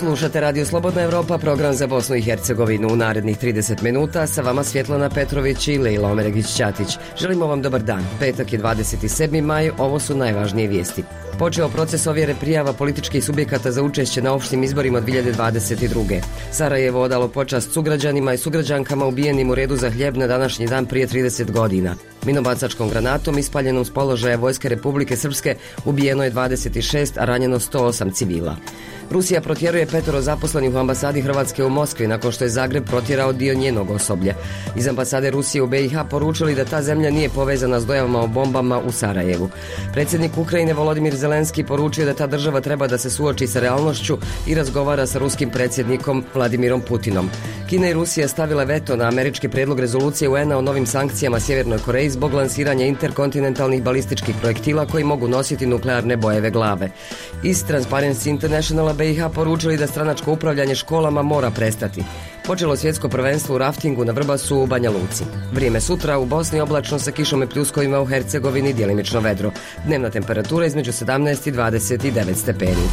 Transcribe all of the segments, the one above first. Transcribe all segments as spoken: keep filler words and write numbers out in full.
Slušate Radio Slobodna Evropa, program za Bosnu i Hercegovinu. U narednih trideset minuta sa vama Svjetlana Petrović i Lejla Omeregić-Ćatić. Želimo vam dobar dan. Petak je dvadeset sedmi maj, ovo su najvažnije vijesti. Počeo proces ovjere prijava političkih subjekata za učešće na opštim izborima dvije hiljade dvadeset druge. Sarajevo odalo počast sugrađanima i sugrađankama ubijenim u redu za hljeb na današnji dan prije trideset godina. Minobacačkom granatom ispaljenom s položaja Vojske Republike Srpske ubijeno je dvadeset šest, a ranjeno sto osam civila. Rusija protjeruje petoro zaposlenih u ambasadi Hrvatske u Moskvi nakon što je Zagreb protjerao dio njenog osoblja. Iz ambasade Rusije u B i H poručili da ta zemlja nije povezana s dojavama o bombama u Sarajevu. Predsjednik Ukrajine Volodimir Zelenski poručio da ta država treba da se suoči sa realnošću i razgovara sa ruskim predsjednikom Vladimirom Putinom. Kina i Rusija stavile veto na američki prijedlog rezolucije U N a o novim sankcijama Sjevernoj Koreji zbog lansiranja interkontinentalnih balističkih projektila koji mogu nositi nuklearne bojeve glave. Iz Transparency Internationala B i H poručili da stranačko upravljanje školama mora prestati. Počelo svjetsko prvenstvo u raftingu na Vrbasu u Banja Luci. Vrijeme sutra u Bosni oblačno sa kišom i pljuskovima, u Hercegovini djelimično vedro. Dnevna temperatura između sedamnaest i dvadeset devet stepeni.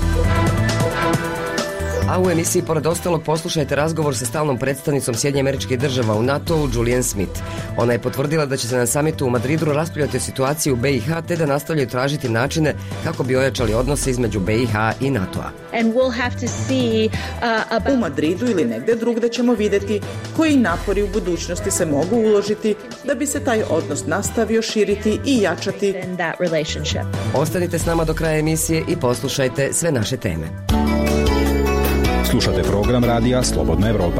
A u emisiji pored ostalog poslušajte razgovor sa stalnom predstavnicom Sjedinjenih Američkih Država u NATO-u Julian Smith. Ona je potvrdila da će se na samitu u Madridu raspravljati o situaciji u B i H te da nastavljaju tražiti načine kako bi ojačali odnose između B i H i NATO-a. And we'll have to see, uh, about... U Madridu ili negdje drugdje ćemo vidjeti koji napori u budućnosti se mogu uložiti da bi se taj odnos nastavio širiti i jačati. Ostanite s nama do kraja emisije i poslušajte sve naše teme. Slušate program radija Slobodna Evropa.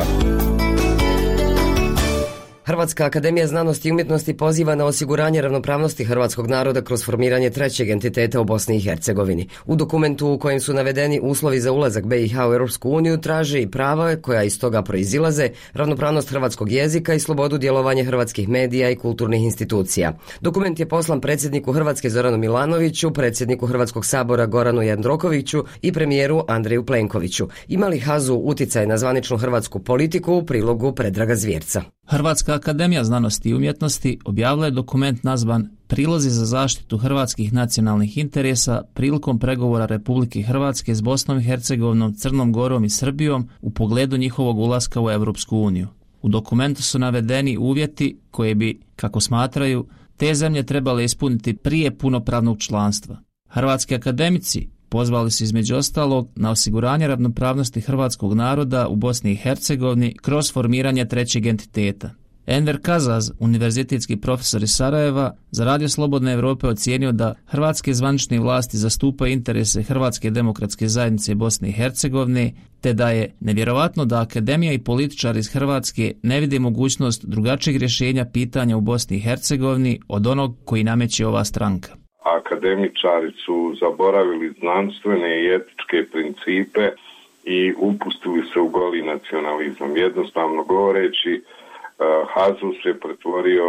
Hrvatska akademija znanosti i umjetnosti poziva na osiguranje ravnopravnosti hrvatskog naroda kroz formiranje trećeg entiteta u Bosni i Hercegovini. U dokumentu u kojem su navedeni uslovi za ulazak B i H u Europsku uniju traže i prava koja iz toga proizilaze, ravnopravnost hrvatskog jezika i slobodu djelovanja hrvatskih medija i kulturnih institucija. Dokument je poslan predsjedniku Hrvatske Zoranu Milanoviću, predsjedniku Hrvatskog sabora Goranu Jandrokoviću i premijeru Andreju Plenkoviću. Ima li H A Z U utjecaj na zvaničnu hrvatsku politiku u prilogu Predraga Zvjerca? Hrvatska akademija znanosti i umjetnosti objavila je dokument nazvan Prilozi za zaštitu hrvatskih nacionalnih interesa prilikom pregovora Republike Hrvatske s Bosnom i Hercegovinom, Crnom Gorom i Srbijom u pogledu njihovog ulaska u Europsku uniju. U dokumentu su navedeni uvjeti koje bi, kako smatraju, te zemlje trebale ispuniti prije punopravnog članstva. Hrvatski akademici pozvali su između ostalog na osiguranje ravnopravnosti hrvatskog naroda u Bosni i Hercegovini kroz formiranje trećeg entiteta. Enver Kazaz, univerzitetski profesor iz Sarajeva, za Radio Slobodne Evrope ocijenio da hrvatske zvanične vlasti zastupaju interese Hrvatske demokratske zajednice Bosne i Hercegovine, te da je nevjerovatno da akademija i političari iz Hrvatske ne vide mogućnost drugačijeg rješenja pitanja u Bosni i Hercegovini od onog koji nameće ova stranka. Akademičari su zaboravili znanstvene i etičke principe i upustili se u goli nacionalizam. Jednostavno govoreći, H A Z U se pretvorio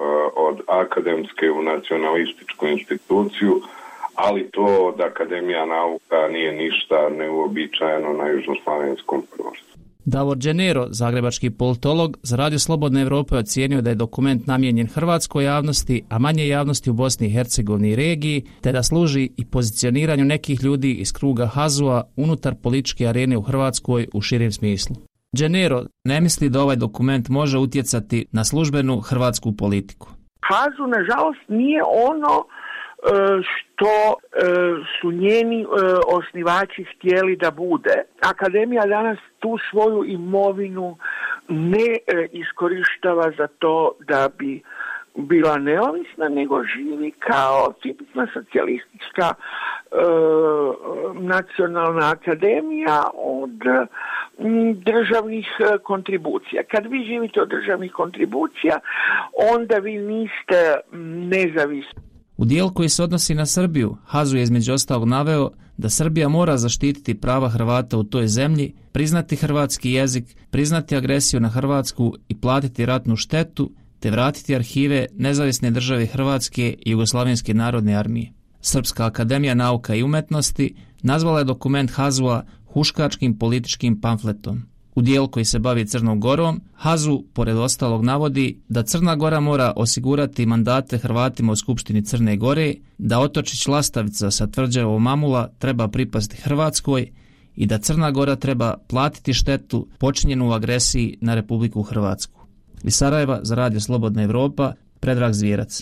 od akademske u nacionalističku instituciju, ali to od Akademija nauka nije ništa neuobičajeno na južnoslavenskom prostoru. Davor Đenero, zagrebački politolog, za Radio Slobodne Evrope ocijenio da je dokument namijenjen hrvatskoj javnosti, a manje javnosti u Bosni i Hercegovini i regiji, te da služi i pozicioniranju nekih ljudi iz kruga H A Z U-a unutar političke arene u Hrvatskoj u širem smislu. Đenero ne misli da ovaj dokument može utjecati na službenu hrvatsku politiku. H A Z U, nažalost, nije ono što su njeni osnivači htjeli da bude. Akademija danas tu svoju imovinu ne iskorištava za to da bi bila neovisna, nego živi kao tipična socijalistička e, nacionalna akademija od m, državnih kontribucija. Kad vi živite od državnih kontribucija, onda vi niste nezavisni. U dijelu koji se odnosi na Srbiju, H A Z U je između ostalog naveo da Srbija mora zaštititi prava Hrvata u toj zemlji, priznati hrvatski jezik, priznati agresiju na Hrvatsku i platiti ratnu štetu, te vratiti arhive Nezavisne države Hrvatske i Jugoslavenske narodne armije. Srpska akademija nauka i umetnosti nazvala je dokument H A Z U-a huškačkim političkim pamfletom. U dijelu koji se bavi Crnom Gorom, H A Z U pored ostalog navodi da Crna Gora mora osigurati mandate Hrvatima u Skupštini Crne Gore, da otočić Lastavica sa tvrđavom Mamula treba pripasti Hrvatskoj i da Crna Gora treba platiti štetu počinjenu u agresiji na Republiku Hrvatsku. Iz Sarajeva za Radio Slobodna Evropa, Predrag Zvijerac.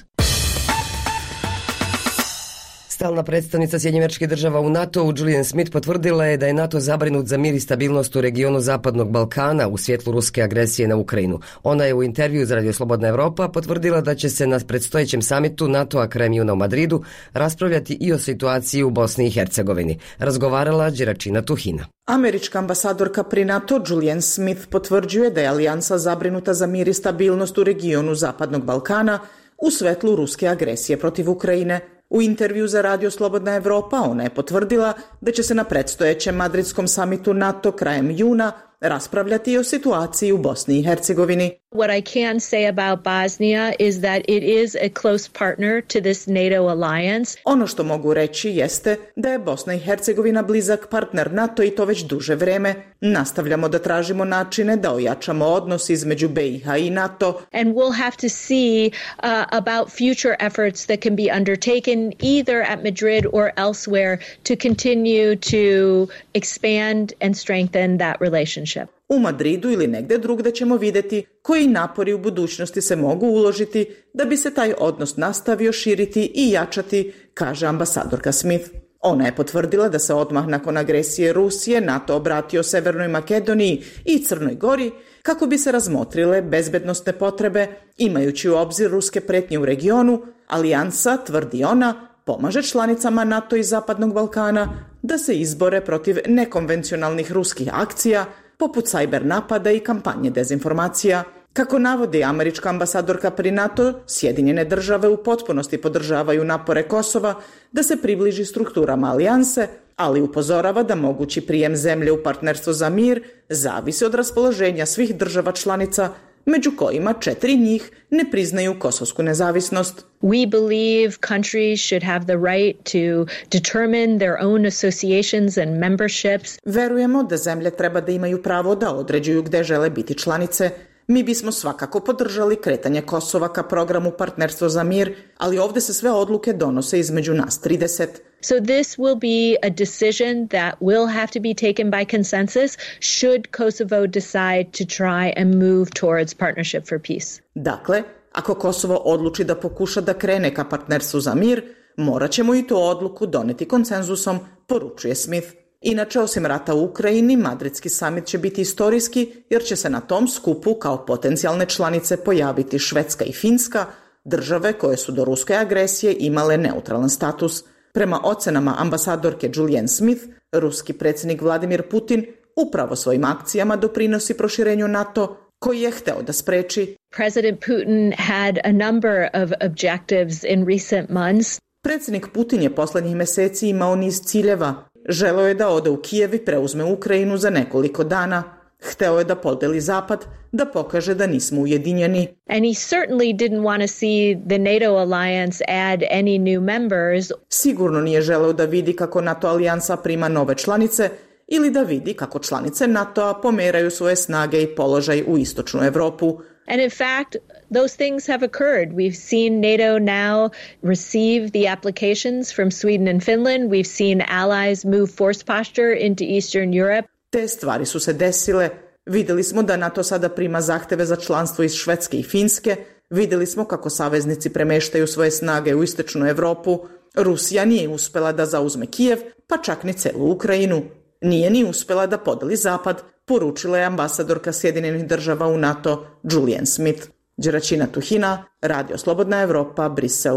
Stalna predstavnica Sjedinjenih Američkih Država u NATO-u Julian Smith potvrdila je da je NATO zabrinut za mir i stabilnost u regionu Zapadnog Balkana u svjetlu ruske agresije na Ukrajinu. Ona je u intervju za Radio Slobodna Evropa potvrdila da će se na predstojećem samitu NATO-a krajem juna u Madridu raspravljati i o situaciji u Bosni i Hercegovini. Razgovarala Đeračina Tuhina. Američka ambasadorka pri NATO Julian Smith potvrđuje da je alijansa zabrinuta za mir i stabilnost u regionu Zapadnog Balkana u svetlu ruske agresije protiv Ukrajine. U intervju za Radio Slobodna Evropa ona je potvrdila da će se na predstojećem madridskom samitu NATO krajem juna raspravljati o situaciji u Bosni i Hercegovini. What I can say about Bosnia is that it is a close partner to this NATO alliance. Ono što mogu reći jeste da je Bosna i Hercegovina blizak partner NATO i to već duže vreme. Nastavljamo da tražimo načine da ojačamo odnos između B i H i NATO. And we'll have to see uh, about future efforts that can be undertaken either at Madrid or elsewhere to continue to expand and strengthen that relationship. U Madridu ili negde drugde ćemo vidjeti koji napori u budućnosti se mogu uložiti da bi se taj odnos nastavio širiti i jačati, kaže ambasadorka Smith. Ona je potvrdila da se odmah nakon agresije Rusije NATO obratio Severnoj Makedoniji i Crnoj Gori kako bi se razmotrile bezbednosne potrebe, imajući u obzir ruske pretnje u regionu. Alijansa, tvrdi ona, pomaže članicama NATO i Zapadnog Balkana da se izbore protiv nekonvencionalnih ruskih akcija, poput sajber napada i kampanje dezinformacija. Kako navodi američka ambasadorka pri NATO, Sjedinjene države u potpunosti podržavaju napore Kosova da se približi strukturama alijanse, ali upozorava da mogući prijem zemlje u partnerstvo za mir zavisi od raspoloženja svih država članica, među kojima četiri njih ne priznaju kosovsku nezavisnost. We believe countries should have the right to determine their own associations and memberships. Verujemo da zemlje treba da imaju pravo da određuju gde žele biti članice. Mi bismo svakako podržali kretanje Kosova ka programu Partnerstvo za mir, ali ovdje se sve odluke donose između nas trideset. So this will be a decision that will have to be taken by consensus should Kosovo decide to try and move towards Partnership for Peace. Dakle, ako Kosovo odluči da pokuša da krene ka Partnerstvu za mir, morat ćemo i tu odluku doneti konsenzusom, poručuje Smith. Inače, osim rata u Ukrajini, madridski samit će biti istorijski jer će se na tom skupu kao potencijalne članice pojaviti Švedska i Finska, države koje su do ruske agresije imale neutralan status. Prema ocenama ambasadorke Julian Smith, ruski predsjednik Vladimir Putin upravo svojim akcijama doprinosi proširenju NATO, koji je hteo da spreči. President Putin had a number of objectives in recent months. Predsjednik Putin je posljednjih mjeseci imao niz ciljeva. Želeo je da ode u Kijev i preuzme Ukrajinu za nekoliko dana. Hteo je da podeli Zapad, da pokaže da nismo ujedinjeni. And he certainly didn't want to see the NATO alliance add any new members. Sigurno nije želeo da vidi kako NATO alijansa prima nove članice ili da vidi kako članice NATO-a pomeraju svoje snage i položaj u istočnu Evropu. And in fact, those things have occurred. We've seen NATO now receive the applications from Sweden and Finland. We've seen allies move force posture into Eastern Europe. Te stvari su se desile. Vidjeli smo da NATO sada prima zahteve za članstvo iz Švedske i Finske. Vidjeli smo kako saveznici premeštaju svoje snage u istočnu Evropu. Rusija nije uspela da zauzme Kijev, pa čak ni celu Ukrajinu. Nije ni uspela da podeli Zapad, poručila je ambasadorka Sjedinjenih država u NATO Julian Smith. Đeračina Tuhina, Radio Slobodna Evropa, Brisel.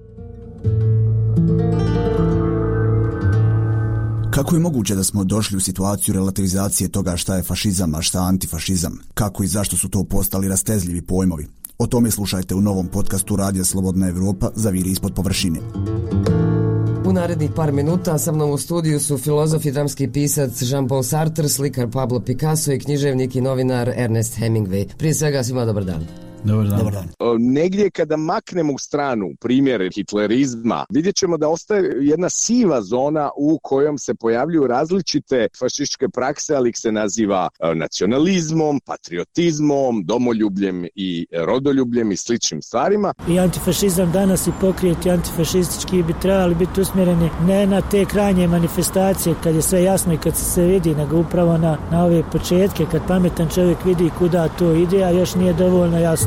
Kako je moguće da smo došli u situaciju relativizacije toga šta je fašizam, a šta antifašizam? Kako i zašto su to postali rastezljivi pojmovi? O tome slušajte u novom podcastu Radio Slobodna Evropa Zaviri ispod površine. U narednih par minuta sa mnom u studiju su filozof i dramski pisac Jean-Paul Sartre, slikar Pablo Picasso i književnik i novinar Ernest Hemingway. Prije svega svima dobar dan. Dobar dan. Dobar dan. Negdje kada maknemo u stranu primjere hitlerizma, vidjet ćemo da ostaje jedna siva zona u kojom se pojavljuju različite fašističke prakse, ali ih se naziva nacionalizmom, patriotizmom, domoljubljem i rodoljubljem i sličnim stvarima. I antifašizam danas i pokrijeti antifašistički bi trebali biti usmjereni ne na te krajnje manifestacije kad je sve jasno i kad se sve vidi, nego upravo na, na ove početke kad pametan čovjek vidi kuda to ide, a još nije dovoljno jasno.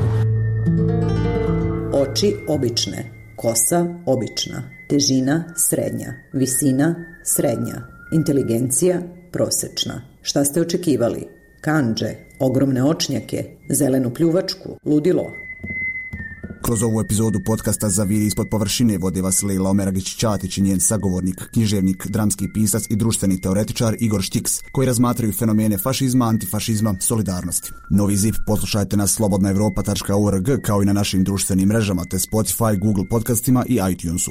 Oči obične, kosa obična, težina srednja, visina srednja, inteligencija prosječna. Šta ste očekivali? Kandže, ogromne očnjake, zelenu pljuvačku, ludilo. Kroz ovu epizodu podcasta Zaviri ispod površine vode vas Lejla Omeragić-Ćatić i njen sagovornik, književnik, dramski pisac i društveni teoretičar Igor Štiks, koji razmatraju fenomene fašizma, antifašizma, solidarnosti. Novi zip poslušajte na slobodna evropa tačka org kao i na našim društvenim mrežama te Spotify, Google podcastima i iTunesu.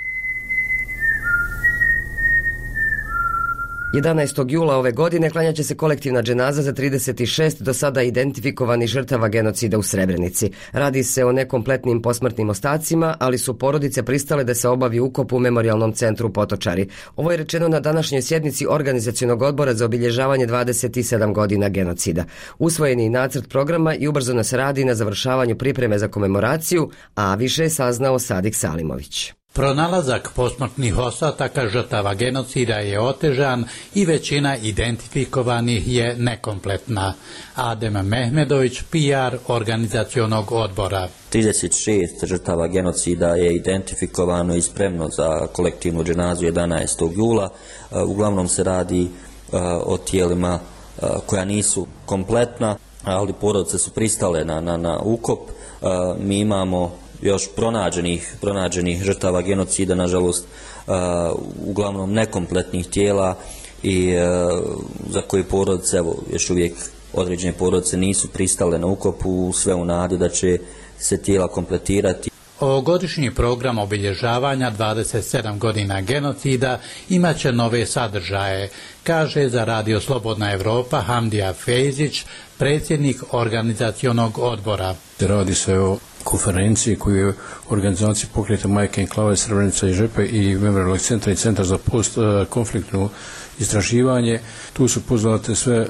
jedanaestog jula ove godine klanjat će se kolektivna dženaza za trideset šest do sada identifikovanih žrtava genocida u Srebrenici. Radi se o nekompletnim posmrtnim ostacima, ali su porodice pristale da se obavi ukop u Memorijalnom centru Potočari. Ovo je rečeno na današnjoj sjednici Organizacionog odbora za obilježavanje dvadeset sedam godina genocida. Usvojen je nacrt programa i ubrzano se radi na završavanju pripreme za komemoraciju, a više je saznao Sadik Salimović. Pronalazak posmrtnih ostataka žrtava genocida je otežan i većina identifikovanih je nekompletna. Adem Mehmedović, P R Organizacionog odbora. trideset šest žrtava genocida je identifikovano i spremno za kolektivnu dženazu jedanaestog jula. Uglavnom se radi o tijelima koja nisu kompletna, ali porodice su pristale na, na, na ukop. Mi imamo još pronađenih, pronađenih žrtava genocida, nažalost, uh, uglavnom nekompletnih tijela i uh, za koje porodice, evo, još uvijek određene porodice nisu pristale na ukopu, sve u nadi da će se tijela kompletirati. Ovogodišnji program obilježavanja dvadeset sedam godina genocida imat će nove sadržaje, kaže za Radio Slobodna Evropa Hamdija Fejzić, predsjednik Organizacionog odbora. Radi se o konferenciji koju je organizacija Pokreta Majke Enklave Srebrenica i Žepe i Memorijalnog centra i Centar za postkonfliktno istraživanje. Tu su pozvate sve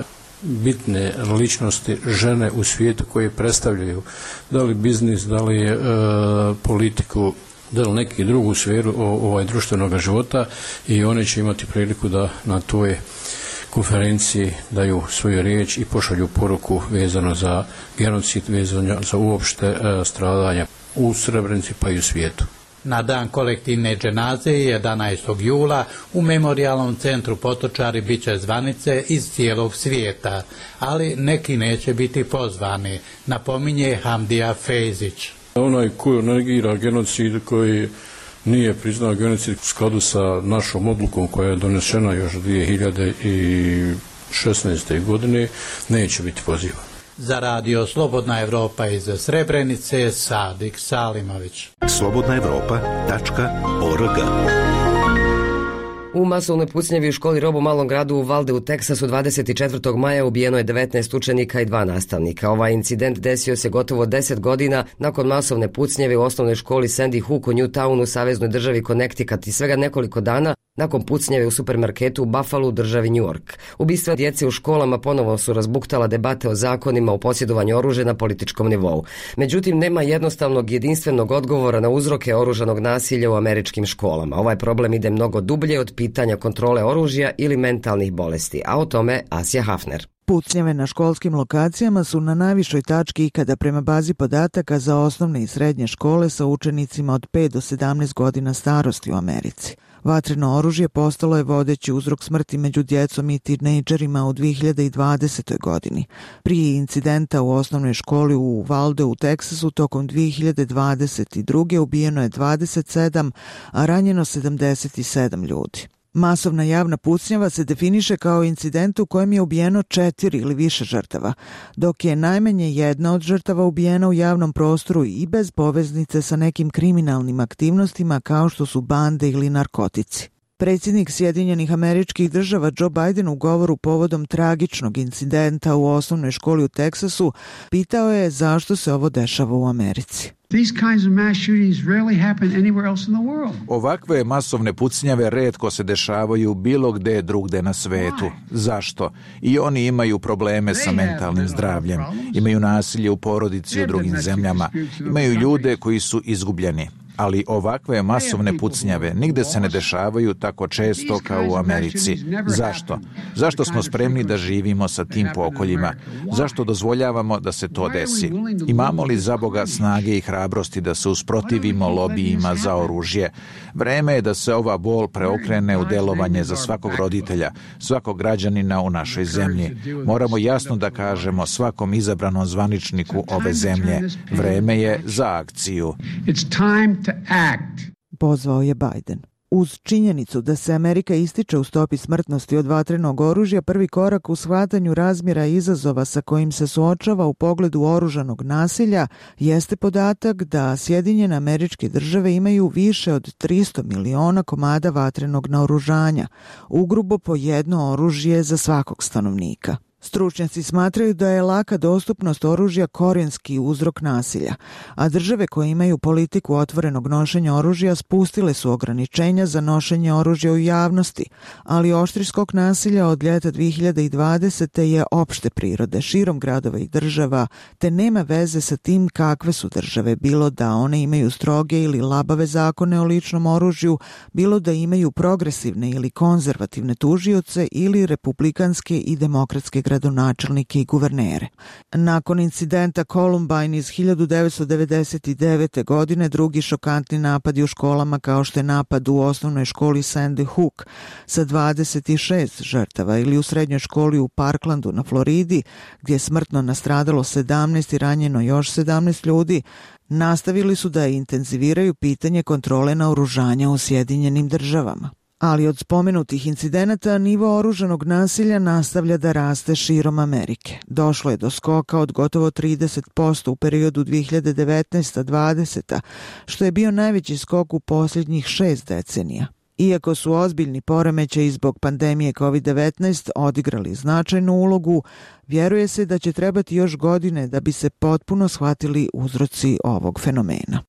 bitne ličnosti, žene u svijetu koje predstavljaju da li biznis, da li e, politiku, da li neki drugu sferu o, ovaj društvenog života, i one će imati priliku da na toj konferenciji daju svoju riječ i pošalju poruku vezano za genocid, vezano za uopšte e, stradanja u Srebrenici pa i u svijetu. Na dan kolektivne dženaze jedanaestog jula u Memorijalnom centru Potočari bit će zvanice iz cijelog svijeta, ali neki neće biti pozvani, napominje Hamdija Fejzić. Onaj koji negira genocid, koji nije priznao genocid u skladu sa našom odlukom koja je donešena još dvije hiljade šesnaeste. godine, neće biti pozivan. Za Radio Slobodna Evropa iz Srebrenice, Sadik Salimović. slobodna evropa tačka org. U masovnoj pucnjavi u školi Rob u malom gradu u Valde u Teksasu dvadeset četvrtog maja ubijeno je devetnaest učenika i dva nastavnika. Ovaj incident desio se gotovo deset godina nakon masovne pucnjave u osnovnoj školi Sandy Hook u Newtownu u saveznoj državi Connecticut i svega nekoliko dana nakon pucnjave u supermarketu u Buffalo u državi New York. Ubistva djece u školama ponovo su razbuktala debate o zakonima o posjedovanju oružja na političkom nivou. Međutim, nema jednostavnog jedinstvenog odgovora na uzroke oružanog nasilja u američkim školama. Ovaj problem ide mnogo dublje od pitanja kontrole oružja ili mentalnih bolesti, a o tome Asja Hafner. Pucnjave na školskim lokacijama su na najvišoj tački ikada prema bazi podataka za osnovne i srednje škole sa učenicima od pet do sedamnaest godina starosti u Americi. Vatreno oružje postalo je vodeći uzrok smrti među djecom i tinejdžerima u dvije hiljade dvadesetoj. godini. Prije incidenta u osnovnoj školi u Valde u Teksasu tokom dvije hiljade dvadeset druge. ubijeno je dvadeset sedam, a ranjeno sedamdeset sedam ljudi. Masovna javna pucnjava se definiše kao incident u kojem je ubijeno četiri ili više žrtava, dok je najmanje jedna od žrtava ubijena u javnom prostoru i bez poveznice sa nekim kriminalnim aktivnostima kao što su bande ili narkotici. Predsjednik Sjedinjenih Američkih Država Joe Biden u govoru povodom tragičnog incidenta u osnovnoj školi u Teksasu pitao je zašto se ovo dešava u Americi. Ovakve masovne pucnjave retko se dešavaju bilo gde drugde na svetu. Zašto? I oni imaju probleme sa mentalnim zdravljem. Imaju nasilje u porodici u drugim zemljama. Imaju ljude koji su izgubljeni. Ali ovakve masovne pucnjave nigde se ne dešavaju tako često kao u Americi. Zašto? Zašto smo spremni da živimo sa tim pokoljima? Zašto dozvoljavamo da se to desi? Imamo li za Boga snage i hrabrosti da se usprotivimo lobijima za oružje? Vreme je da se ova bol preokrene u delovanje za svakog roditelja, svakog građanina u našoj zemlji. Moramo jasno da kažemo svakom izabranom zvaničniku ove zemlje. Vreme je za akciju. Pozvao je Biden. Uz činjenicu da se Amerika ističe u stopi smrtnosti od vatrenog oružja, prvi korak u shvatanju razmjera izazova sa kojim se suočava u pogledu oružanog nasilja jeste podatak da Sjedinjene Američke Države imaju više od tristo miliona komada vatrenog naoružanja, ugrubo po jedno oružje za svakog stanovnika. Stručnjaci smatraju da je laka dostupnost oružja korijenski uzrok nasilja, a države koje imaju politiku otvorenog nošenja oružja spustile su ograničenja za nošenje oružja u javnosti, ali oštri skok nasilja od ljeta dvije hiljade dvadesete je opšte prirode širom gradova i država, te nema veze sa tim kakve su države, bilo da one imaju stroge ili labave zakone o ličnom oružju, bilo da imaju progresivne ili konzervativne tužioce ili republikanske i demokratske gradonačelnike i guvernere. Nakon incidenta Columbine iz hiljadu devetsto devedeset devete. godine, drugi šokantni napadi u školama kao što je napad u osnovnoj školi Sandy Hook sa dvadeset šest žrtava ili u srednjoj školi u Parklandu na Floridi, gdje je smrtno nastradalo sedamnaest i ranjeno još sedamnaest ljudi, nastavili su da intenziviraju pitanje kontrole naoružanja u Sjedinjenim Državama. Ali od spomenutih incidenata nivo oružanog nasilja nastavlja da raste širom Amerike. Došlo je do skoka od gotovo trideset posto u periodu dvije hiljade devetnaeste do dvadesete. što je bio najveći skok u posljednjih šest decenija. Iako su ozbiljni poremećaji zbog pandemije kovid devetnaest odigrali značajnu ulogu, vjeruje se da će trebati još godine da bi se potpuno shvatili uzroci ovog fenomena.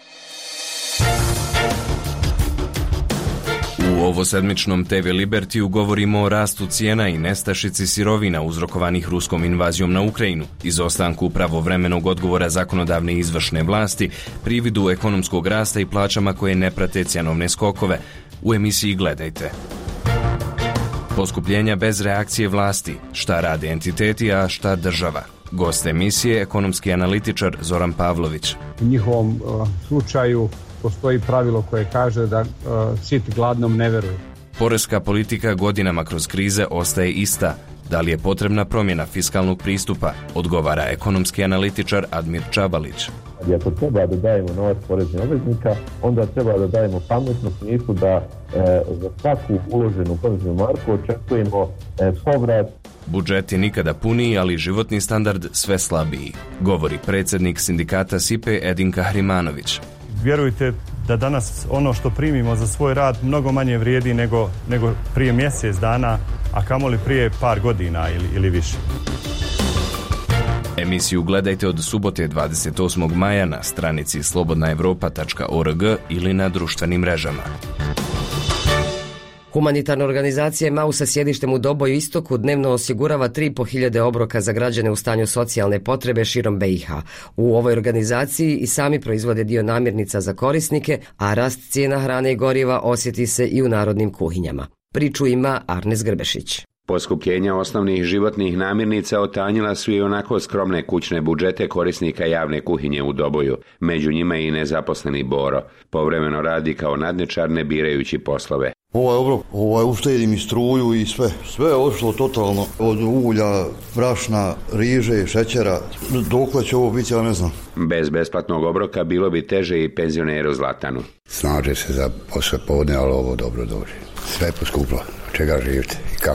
U ovosedmičnom te ve Libertiju govorimo o rastu cijena i nestašici sirovina uzrokovanih ruskom invazijom na Ukrajinu, izostanku pravovremenog odgovora zakonodavne i izvršne vlasti, prividu ekonomskog rasta i plaćama koje ne prate cjenovne skokove. U emisiji gledajte. Poskupljenja bez reakcije vlasti, šta rade entiteti, a šta država. Gost emisije, ekonomski analitičar Zoran Pavlović. U njihovom uh, slučaju postoji pravilo koje kaže da uh, sit gladnom ne veruje. Poreska politika godinama kroz krize ostaje ista. Da li je potrebna promjena fiskalnog pristupa, odgovara ekonomski analitičar Admir Čabalić. Ako treba da dajemo novac poreznih obveznika, onda treba da dajemo pametnu smislu da e, za svaku uloženu poreznu marku očekujemo e, povrat. Budžet je nikada puniji, ali životni standard sve slabiji, govori predsjednik sindikata S I P E Edin Kahrimanović. Vjerujte da danas ono što primimo za svoj rad mnogo manje vrijedi nego, nego prije mjesec dana, a kamoli prije par godina ili, ili više. Emisiju gledajte od subote dvadeset osmog maja na stranici slobodna europa tačka org ili na društvenim mrežama. Humanitarna organizacija Emaus sa sjedištem u Doboju istoku dnevno osigurava tri i po hiljade obroka za građane u stanju socijalne potrebe širom be i ha. U ovoj organizaciji i sami proizvode dio namirnica za korisnike, a rast cijena hrane i goriva osjeti se i u narodnim kuhinjama. Priču ima Arnes Grbešić. Poskupljenja osnovnih životnih namirnica otanjila su i onako skromne kućne budžete korisnika javne kuhinje u Doboju. Među njima i nezaposleni Boro. Povremeno radi kao nadničar ne birajući poslove. Ovaj obrok, ovaj uštedi mi struju i sve. Sve je ošlo totalno. Od ulja, brašna, riže, šećera. Dokle će ovo biti, ja ne znam. Bez besplatnog obroka bilo bi teže i penzioneru Zlatanu. Snaže se za posle podne, ali ovo dobro dođe. Sve je poskuplo. Čega živite i kako?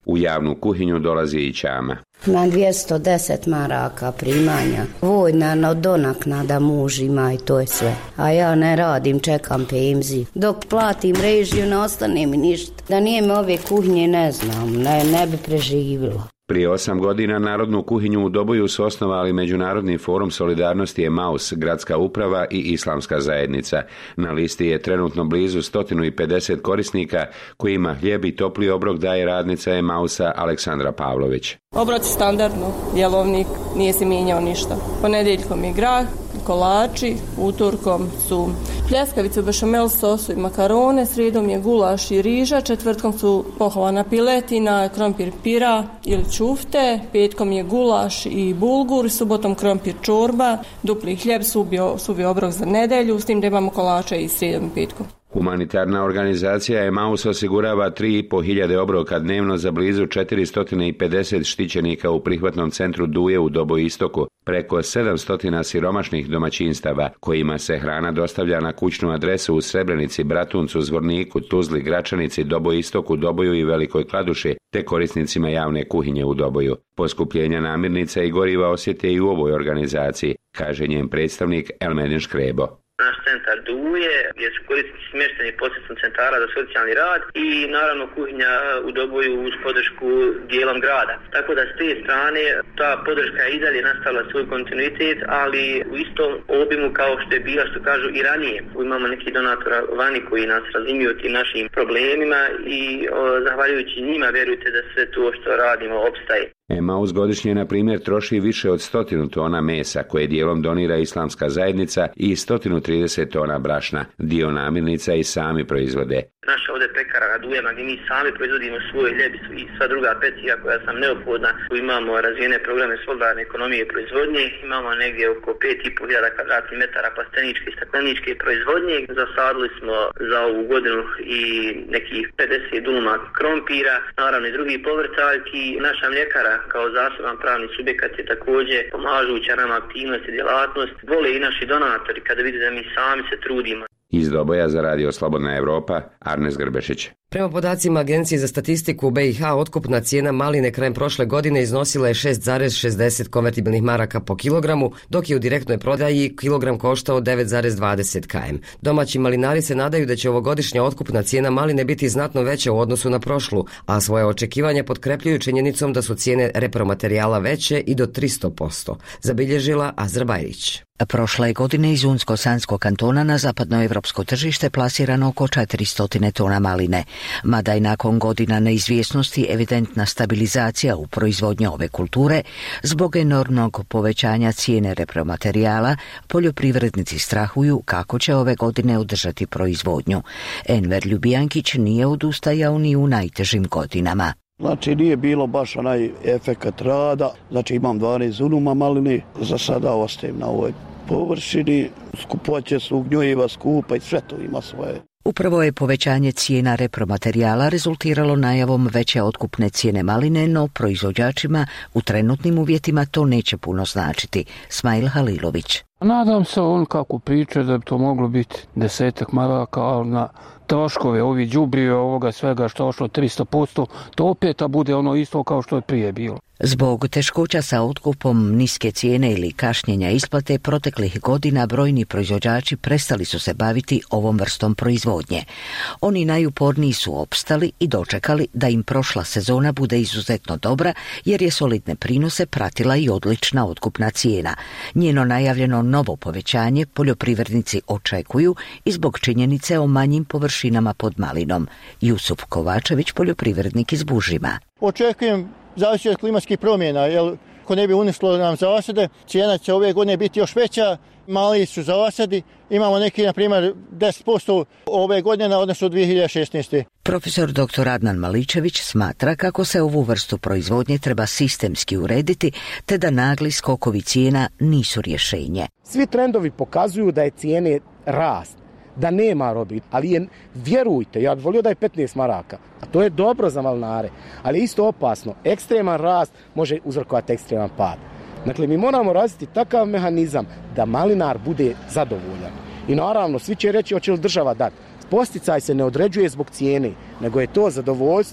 U javnu kuhinju dolazi i Ćama. Na dvjesto deset maraka primanja. Vojna donaknada muž ima i to je sve. A ja ne radim, čekam penziju. Dok platim režiju ne ostane mi ništa. Da nije me ove kuhinje ne znam, ne, ne bi preživjela. Prije osam godina Narodnu kuhinju u Doboju su osnovali Međunarodni forum solidarnosti Emaus, gradska uprava i islamska zajednica. Na listi je trenutno blizu sto pedeset korisnika kojima hljeb i topli obrok daje radnica Emausa Aleksandra Pavlović. Obrok standardno, jelovnik, nije se mijenjao ništa. Ponedjeljkom je grah, kolači, utorkom su pljeskavice u bešamel sosu i makarone, srijedom je gulaš i riža, četvrtkom su pohovana piletina, krompir pira ili čufte, petkom je gulaš i bulgur, subotom krompir čorba, dupli hljeb, suvi obrok za nedelju, s tim da imamo kolače i srijedom i petkom. Humanitarna organizacija Emaus osigurava tri i po hiljade obroka dnevno za blizu četiristo pedeset štićenika u prihvatnom centru Duje u Doboju istoku, preko sedamsto siromašnih domaćinstava kojima se hrana dostavlja na kućnu adresu u Srebrenici, Bratuncu, Zvorniku, Tuzli, Gračanici, Doboju istoku, Doboju i Velikoj Kladuši, te korisnicima javne kuhinje u Doboju. Poskupljenja namirnica i goriva osjete i u ovoj organizaciji, kaže njen predstavnik Elmedin Škrebo. Naš centar Duje, gdje su korisnici smješteni posredstvom centara za socijalni rad i naravno kuhinja u Doboju uz podršku dijelom grada. Tako da s te strane ta podrška je i dalje nastavila svoj kontinuitet, ali u istom obimu kao što je bila, što kažu, i ranije. Imamo neki donatora vani koji nas razumiju o tim našim problemima i o, zahvaljujući njima vjerujte da sve to što radimo opstaje. Emaus godišnje, na primjer, troši više od stotinu tona mesa, koje dijelom donira islamska zajednica, i sto trideset tona brašna. Dio namirnica i sami proizvode. Naša ovdje pekara na Dujama gdje mi sami proizvodimo svoj hljeb i sva druga peciva koja sam neophodna. Tu imamo razvijene programe solidarne ekonomije proizvodnje. Imamo negdje oko pet i pol hiljada kvadratnih metara plasteničke i stakleničke proizvodnje. Zasadili smo za ovu godinu i nekih pedeset duluma krompira, naravno i drugi povrtaljki. Naša mljekara kao zaseban pravni subjekat je također pomažuća nam aktivnost i djelatnost. Vole i naši donatori kada vide da mi sami se trudimo. Iz Doboja za radio Slobodna Evropa, Arnes Grbešić. Prema podacima Agencije za statistiku u B i H, otkupna cijena maline krajem prošle godine iznosila je šest zarez šezdeset konvertibilnih maraka po kilogramu, dok je u direktnoj prodaji kilogram koštao devet zarez dvadeset km. Domaći malinari se nadaju da će ovogodišnja otkupna cijena maline biti znatno veća u odnosu na prošlu, a svoje očekivanja potkrepljuju činjenicom da su cijene repromaterijala veće i do tristo posto, zabilježila Azrabajrić. Prošle godine iz Unsko-Sanskog kantona na zapadnoevropsko tržište plasirano oko četiristo tona maline. Mada je nakon godina neizvjesnosti evidentna stabilizacija u proizvodnji ove kulture, zbog enormnog povećanja cijene repromaterijala, poljoprivrednici strahuju kako će ove godine održati proizvodnju. Enver Ljubijankić nije odustajao ni u najtežim godinama. Znači nije bilo baš onaj efekat rada, znači imam dvanaest unuma maline, za sada ostajem na ovoj površini, skupoće su gnjojiva skupa i sve to ima svoje. Upravo je povećanje cijena repromaterijala rezultiralo najavom veće otkupne cijene maline, no proizvođačima u trenutnim uvjetima to neće puno značiti. Smail Halilović. Nadam se on kako priča da bi to moglo biti desetak maraka, ali na troškove ovi đubrive ovoga svega što ošlo tristo posto, to opet bude ono isto kao što je prije bilo. Zbog teškoća sa otkupom, niske cijene ili kašnjenja isplate proteklih godina brojni proizvođači prestali su se baviti ovom vrstom proizvodnje. Oni najuporniji su opstali i dočekali da im prošla sezona bude izuzetno dobra jer je solidne prinose pratila i odlična otkupna cijena. Njeno najavljeno novo povećanje poljoprivrednici očekuju i zbog činjenice o manjim površinama pod malinom. Jusuf Kovačević, poljoprivrednik iz Bužima. Očekujem zavisi od klimatskih promjena, jer ako ne bi uništilo nam zasade, cijena će ove godine biti još veća, mali su zasadi, imamo neki, na primjer, deset posto ove godine na odnosu dvije hiljade šesnaeste. Profesor doktor Adnan Maličević smatra kako se ovu vrstu proizvodnje treba sistemski urediti, te da nagli skokovi cijena nisu rješenje. Svi trendovi pokazuju da je cijene rast, da nema robi, ali je, vjerujte, ja bih volio da je petnaest maraka, a to je dobro za malinare, ali isto opasno, ekstreman rast može uzrokovati ekstreman pad. Dakle, mi moramo razviti takav mehanizam da malinar bude zadovoljan. I naravno, svi će reći hoće li država dati. Posticaj se ne određuje zbog cijene, nego je to zadovoljstvo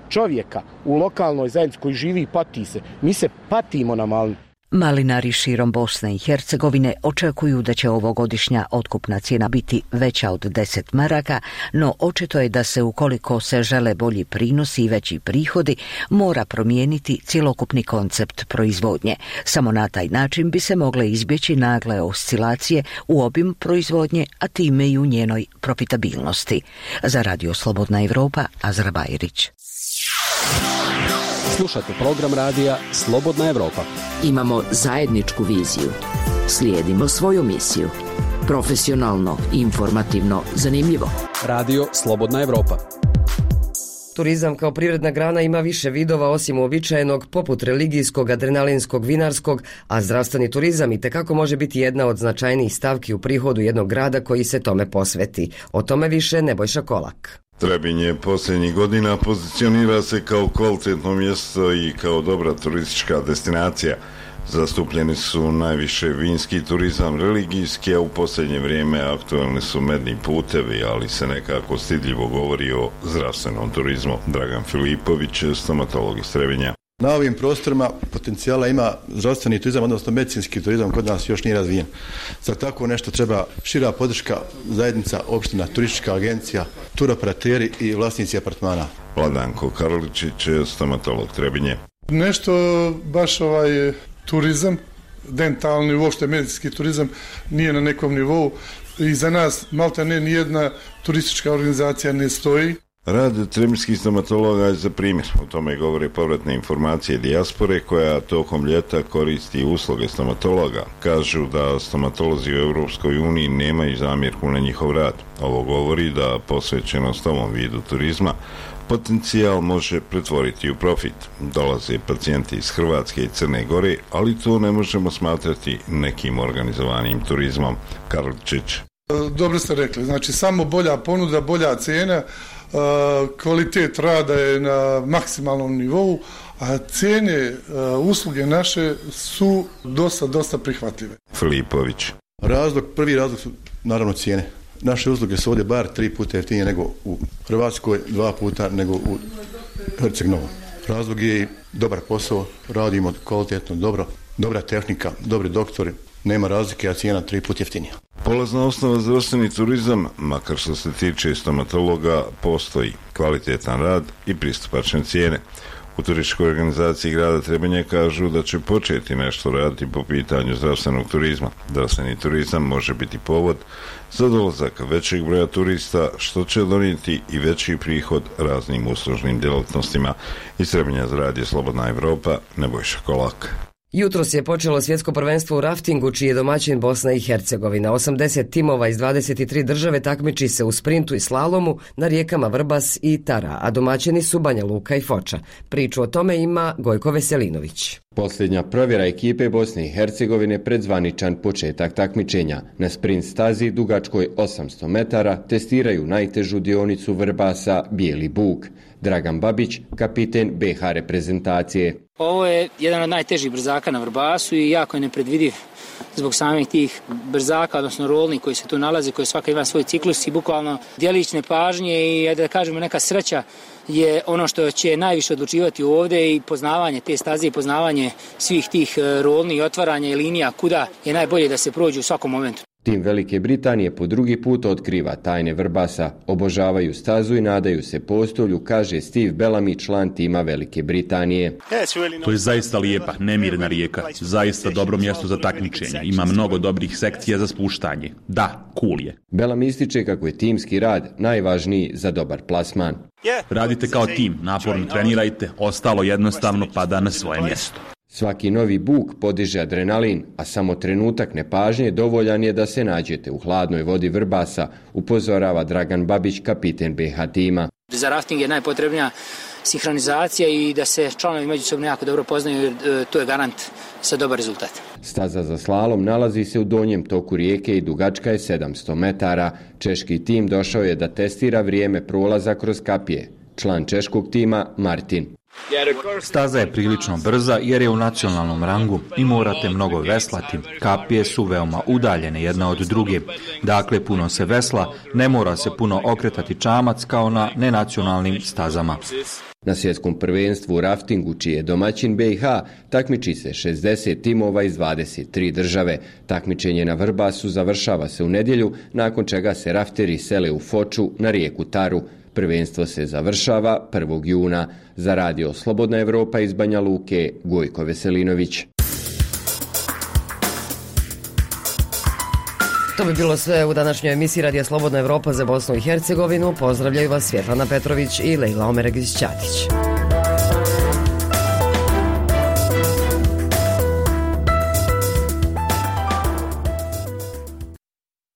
čovjeka u lokalnoj zajednici koji živi i pati se. Mi se patimo na Malinu. Malinari širom Bosne i Hercegovine očekuju da će ovogodišnja otkupna cijena biti veća od deset maraka, no očito je da se ukoliko se žele bolji prinosi i veći prihodi, mora promijeniti cjelokupni koncept proizvodnje. Samo na taj način bi se mogle izbjeći nagle oscilacije u obimu proizvodnje, a time i u njenoj profitabilnosti. Za Radio Slobodna Evropa, Azra Bajrić. Slušate program radija Slobodna Evropa. Imamo zajedničku viziju. Slijedimo svoju misiju. Profesionalno, informativno, zanimljivo. Radio Slobodna Evropa. Turizam kao privredna grana ima više vidova osim uobičajenog, poput religijskog, adrenalinskog, vinarskog, a zdravstveni turizam itekako može biti jedna od značajnijih stavki u prihodu jednog grada koji se tome posveti. O tome više Nebojša Kolak. Trebinje posljednjih godina pozicionira se kao kvalitetno mjesto i kao dobra turistička destinacija. Zastupljeni su najviše vinski turizam, religijski, a u posljednje vrijeme aktualni su medni putevi, ali se nekako stidljivo govori o zdravstvenom turizmu. Dragan Filipović, stomatolog iz Trebinja. Na ovim prostorima potencijala ima zdravstveni turizam, odnosno medicinski turizam, kod nas još nije razvijen. Za tako nešto treba šira podrška zajednica, opština, turistička agencija, turoperateri i vlasnici apartmana. Vladanko Karličić, stomatolog Trebinje. Nešto baš ovaj turizam, dentalni, uopšte medicinski turizam nije na nekom nivou i za nas malta ne nijedna turistička organizacija ne stoji. Rad trebinskih stomatologa je za primjer. O tome govore povratne informacije dijaspore koja tokom ljeta koristi usluge stomatologa. Kažu da stomatolozi u Europskoj uniji nemaju zamjerku na njihov rad. Ovo govori da posvećenost ovom vidu turizma potencijal može pretvoriti u profit. Dolaze pacijenti iz Hrvatske i Crne Gore, ali to ne možemo smatrati nekim organizovanim turizmom. Karličić. Dobro ste rekli, znači samo bolja ponuda, bolja cijena, kvalitet rada je na maksimalnom nivou, a cijene usluge naše su dosta, dosta prihvatljive. Filipović. Razlog, prvi razlog su naravno cijene. Naše usluge su ovdje bar tri puta jeftinije nego u Hrvatskoj, dva puta nego u Herceg-Novom. Razlog je i dobar posao, radimo kvalitetno, dobro, dobra tehnika, dobri doktori, nema razlike, a cijena tri puta jeftinija. Polazna osnova zdravstveni turizam, makar što se tiče stomatologa, postoji kvalitetan rad i pristupačne cijene. U turističkoj organizaciji grada Trebinje kažu da će početi nešto raditi po pitanju zdravstvenog turizma. Zdravstveni turizam može biti povod za dolazak većeg broja turista, što će donijeti i veći prihod raznim uslužnim djelatnostima. Iz Trebinja za Radio Slobodna Evropa, Nebojša Kolak. Jutros je počelo svjetsko prvenstvo u raftingu, čiji je domaćin Bosna i Hercegovina. osamdeset timova iz dvadeset tri države takmiči se u sprintu i slalomu na rijekama Vrbas i Tara, a domaćini su Banja Luka i Foča. Priču o tome ima Gojko Veselinović. Posljednja provjera ekipe Bosne i Hercegovine pred zvaničan početak takmičenja. Na sprint stazi dugačkoj osamsto metara testiraju najtežu dionicu Vrbasa Bijeli Buk. Dragan Babić, kapiten be ha reprezentacije. Ovo je jedan od najtežih brzaka na Vrbasu i jako je nepredvidiv zbog samih tih brzaka, odnosno rolnih koji se tu nalaze, koji svaka ima svoj ciklus i bukvalno djelićne pažnje i da kažemo neka sreća je ono što će najviše odlučivati ovdje i poznavanje te staze i poznavanje svih tih rolnih otvaranja i linija kuda je najbolje da se prođu u svakom momentu. Tim Velike Britanije po drugi put otkriva tajne Vrbasa, obožavaju stazu i nadaju se postolju, kaže Steve Bellamy, član tima Velike Britanije. To je zaista lijepa, nemirna rijeka, zaista dobro mjesto za takmičenje, ima mnogo dobrih sekcija za spuštanje. Da, cool je. Bellamy ističe kako je timski rad najvažniji za dobar plasman. Radite kao tim, naporno trenirajte, ostalo jednostavno pada na svoje mjesto. Svaki novi buk podiže adrenalin, a samo trenutak nepažnje dovoljan je da se nađete u hladnoj vodi Vrbasa, upozorava Dragan Babić, kapiten be ha tima. Za rafting je najpotrebnija sinhronizacija i da se članovi međusobno jako dobro poznaju, jer to je garant za dobar rezultat. Staza za slalom nalazi se u donjem toku rijeke i dugačka je sedamsto metara. Češki tim došao je da testira vrijeme prolaza kroz kapije. Član češkog tima Martin. Staza je prilično brza jer je u nacionalnom rangu i morate mnogo veslati. Kapije su veoma udaljene jedna od druge. Dakle, puno se vesla, ne mora se puno okretati čamac kao na nenacionalnim stazama. Na svjetskom prvenstvu u raftingu, čiji je domaćin B i H, takmiči se šezdeset timova iz dvadeset tri države. Takmičenje na Vrbasu završava se u nedjelju, nakon čega se rafteri sele u Foču na rijeku Taru. Prvenstvo se završava prvog juna. Za radio Slobodna Evropa iz Banja Luke, Gojko Veselinović. To bi bilo sve u današnjoj emisiji Radija Slobodna Evropa za Bosnu i Hercegovinu. Pozdravljaju vas Svjetlana Petrović i Lejla Omeregić-Ćatić.